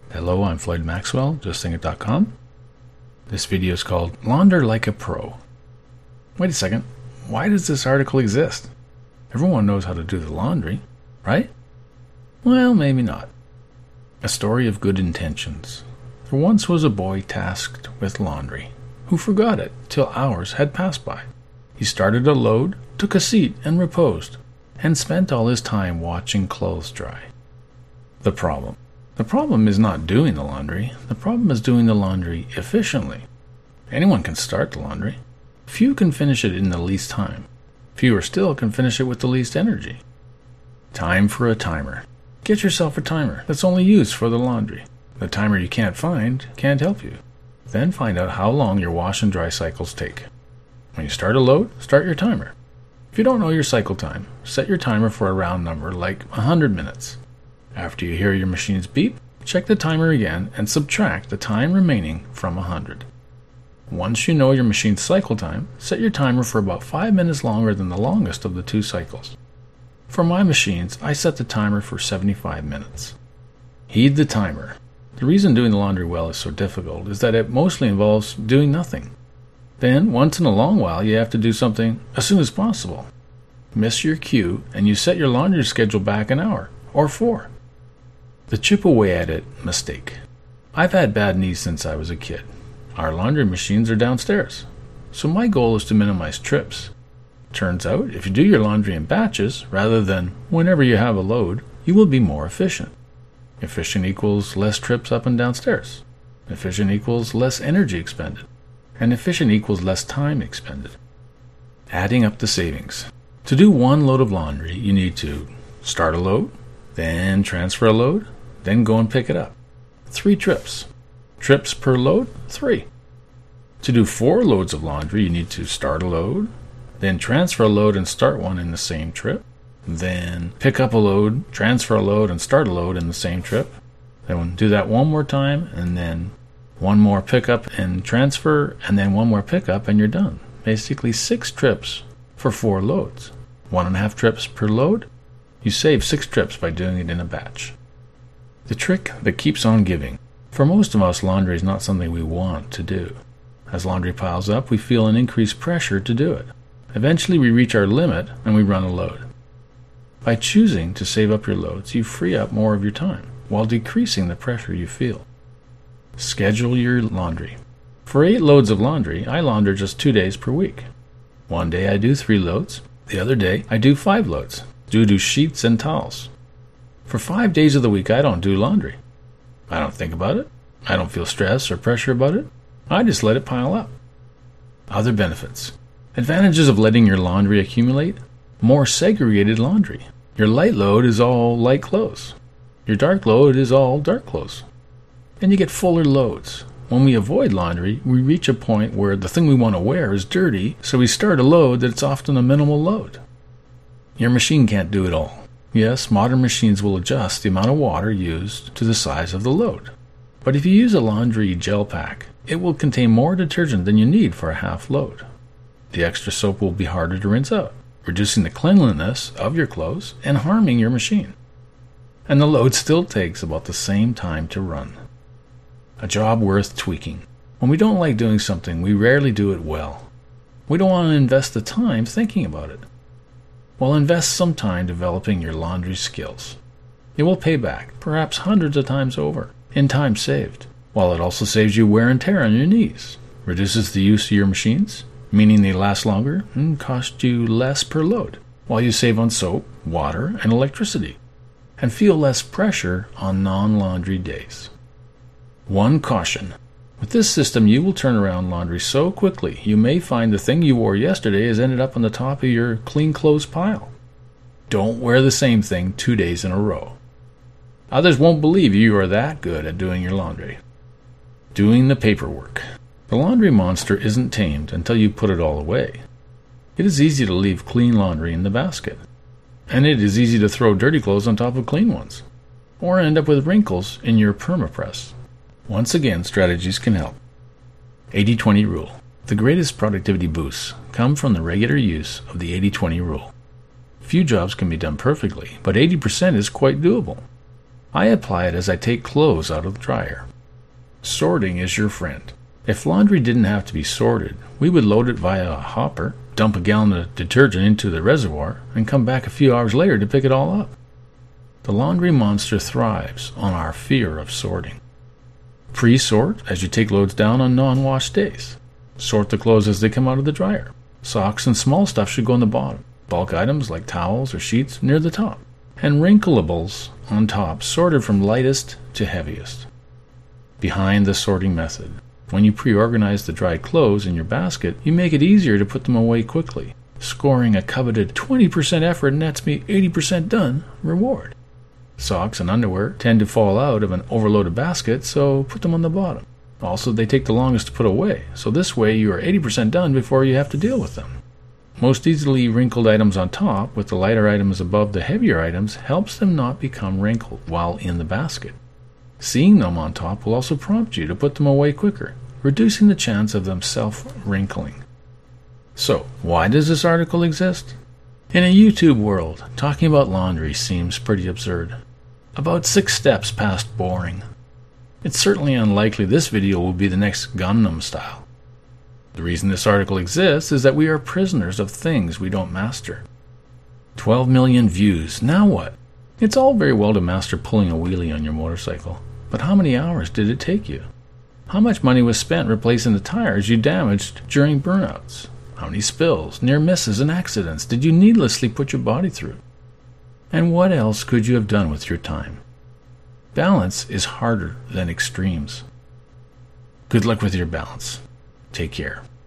Hello, I'm Floyd Maxwell, JustThinkIt.com. This video is called Launder Like a Pro. Wait a second, why does this article exist? Everyone knows how to do the laundry, right? Well, maybe not. A story of good intentions. There once was a boy tasked with laundry, who forgot it till hours had passed by. He started a load, took a seat, and reposed, and spent all his time watching clothes dry. The problem is not doing the laundry. The problem is doing the laundry efficiently. Anyone can start the laundry. Few can finish it in the least time. Fewer still can finish it with the least energy. Time for a timer. Get yourself a timer that's only used for the laundry. The timer you can't find can't help you. Then find out how long your wash and dry cycles take. When you start a load, start your timer. If you don't know your cycle time, set your timer for a round number like 100 minutes. After you hear your machine's beep, check the timer again and subtract the time remaining from 100. Once you know your machine's cycle time, set your timer for about 5 minutes longer than the longest of the two cycles. For my machines, I set the timer for 75 minutes. Heed the timer. The reason doing the laundry well is so difficult is that it mostly involves doing nothing. Then, once in a long while, you have to do something as soon as possible. Miss your cue, and you set your laundry schedule back an hour, or 4. The chip away at it mistake. I've had bad knees since I was a kid. Our laundry machines are downstairs, so my goal is to minimize trips. Turns out, if you do your laundry in batches, rather than whenever you have a load, you will be more efficient. Efficient equals less trips up and downstairs. Efficient equals less energy expended. And efficient equals less time expended. Adding up the savings. To do one load of laundry, you need to start a load, then transfer a load, then go and pick it up. 3 trips. Trips per load, 3. To do 4 loads of laundry, you need to start a load, then transfer a load and start one in the same trip, then pick up a load, transfer a load, and start a load in the same trip. Then do that one more time, and then one more pickup and transfer, and then one more pickup, and you're done. Basically 6 trips for 4 loads. 1.5 trips per load. You save 6 trips by doing it in a batch. The trick that keeps on giving. For most of us, laundry is not something we want to do. As laundry piles up, we feel an increased pressure to do it. Eventually, we reach our limit and we run a load. By choosing to save up your loads, you free up more of your time, while decreasing the pressure you feel. Schedule your laundry. For 8 loads of laundry, I launder just 2 days per week. One day I do 3 loads. The other day I do 5 loads. Do sheets and towels. For 5 days of the week, I don't do laundry. I don't think about it. I don't feel stress or pressure about it. I just let it pile up. Other benefits. Advantages of letting your laundry accumulate. More segregated laundry. Your light load is all light clothes. Your dark load is all dark clothes. Then you get fuller loads. When we avoid laundry, we reach a point where the thing we want to wear is dirty, so we start a load that's often a minimal load. Your machine can't do it all. Yes, modern machines will adjust the amount of water used to the size of the load. But if you use a laundry gel pack, it will contain more detergent than you need for a half load. The extra soap will be harder to rinse out, reducing the cleanliness of your clothes and harming your machine. And the load still takes about the same time to run. A job worth tweaking. When we don't like doing something, we rarely do it well. We don't want to invest the time thinking about it. Well, invest some time developing your laundry skills. It will pay back, perhaps hundreds of times over, in time saved, while it also saves you wear and tear on your knees, reduces the use of your machines, meaning they last longer and cost you less per load, while you save on soap, water, and electricity, and feel less pressure on non-laundry days. One caution. With this system, you will turn around laundry so quickly, you may find the thing you wore yesterday has ended up on the top of your clean clothes pile. Don't wear the same thing 2 days in a row. Others won't believe you are that good at doing your laundry. Doing the paperwork. The laundry monster isn't tamed until you put it all away. It is easy to leave clean laundry in the basket. And it is easy to throw dirty clothes on top of clean ones, or end up with wrinkles in your permapress. Once again, strategies can help. 80-20 rule. The greatest productivity boosts come from the regular use of the 80-20 rule. Few jobs can be done perfectly, but 80% is quite doable. I apply it as I take clothes out of the dryer. Sorting is your friend. If laundry didn't have to be sorted, we would load it via a hopper, dump a gallon of detergent into the reservoir, and come back a few hours later to pick it all up. The laundry monster thrives on our fear of sorting. Pre-sort as you take loads down on non-wash days. Sort the clothes as they come out of the dryer. Socks and small stuff should go on the bottom. Bulk items like towels or sheets near the top. And wrinkleables on top, sorted from lightest to heaviest. Behind the sorting method, when you pre-organize the dried clothes in your basket, you make it easier to put them away quickly, scoring a coveted 20% effort nets me 80% done reward. Socks and underwear tend to fall out of an overloaded basket, so put them on the bottom. Also, they take the longest to put away, so this way you are 80% done before you have to deal with them. Most easily wrinkled items on top, with the lighter items above the heavier items, helps them not become wrinkled while in the basket. Seeing them on top will also prompt you to put them away quicker, reducing the chance of them self-wrinkling. So, why does this article exist? In a YouTube world, talking about laundry seems pretty absurd. About 6 steps past boring. It's certainly unlikely this video will be the next Gundam style. The reason this article exists is that we are prisoners of things we don't master. 12 million views, now what? It's all very well to master pulling a wheelie on your motorcycle, but how many hours did it take you? How much money was spent replacing the tires you damaged during burnouts? How many spills, near misses, and accidents did you needlessly put your body through? And what else could you have done with your time? Balance is harder than extremes. Good luck with your balance. Take care.